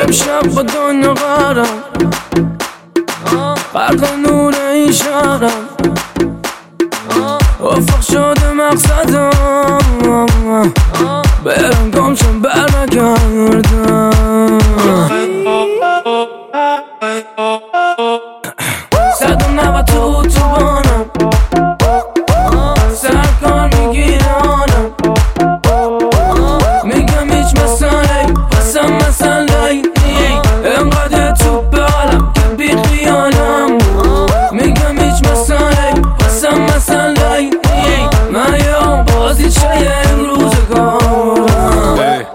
امشب با دنیا قرم غرق نور این شهرم افق شده مقصدم برم گمشم برنگردم صدم نبا تو بانم سرکار میگیرانم میگم هیچ مسئله واسم مسئله انقدر تو بالم که بی خیالم میگم هیچ مسئله واسم مسئله من یا بازی چه امروزگارم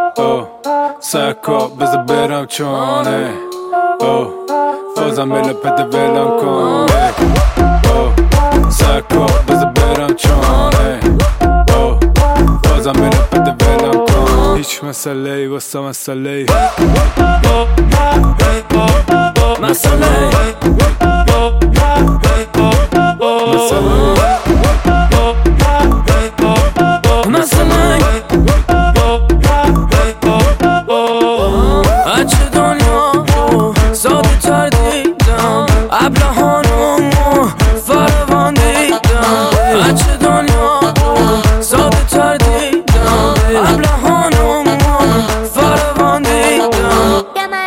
سکا بذار برم چانه فازم بله پده ولم کن سکا بذار برم چانه فازم بله پده ولم کن هیچ مسئله واسه مسئله هرچه دنیا رو ساده تر دیدم ابلهانم رو فراوان دیدم هرچه دنیا رو ساده تر دیدم ابلهانم رو فراوان دیدم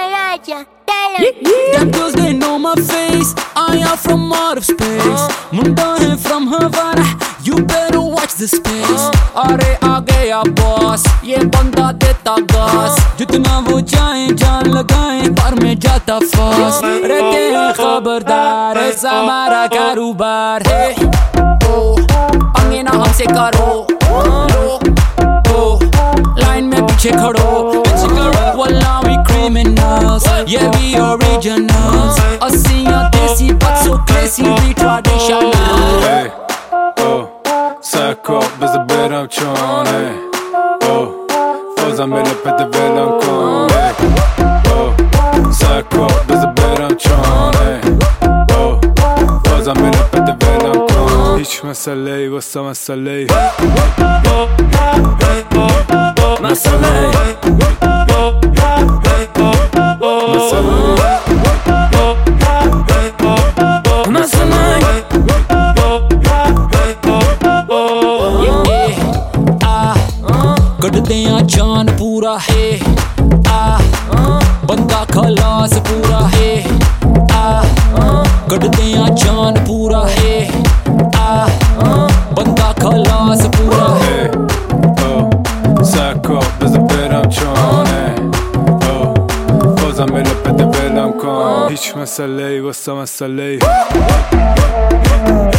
Them girls they know my face I am from out of space Munda hai from Havana You better watch the space Are aage ya boss Ye banda deta gas Jitna wo jaye jaan lagaye Par mein jata fast Rehte hain khabardar Aisa hamara karobar Hey oh Ange na humse karo Lo oh Line mein piche khado Wallah we criminals Yeah we originals Assi ya desi but so classy we traditional Hey سکا بذار برم چانه فازم بله پده ولم کن سکا بذار برم چانه فازم بله پده ولم کن هیچ مسئله واسه مسئله कटदे जान पूरा है बंदा खलास पूरा है कटदे जान पूरा है बंदा खलास पूरा है سکا بذار برم چانه فازم بله پده ولم کن هیچ مسئله واسه مسئله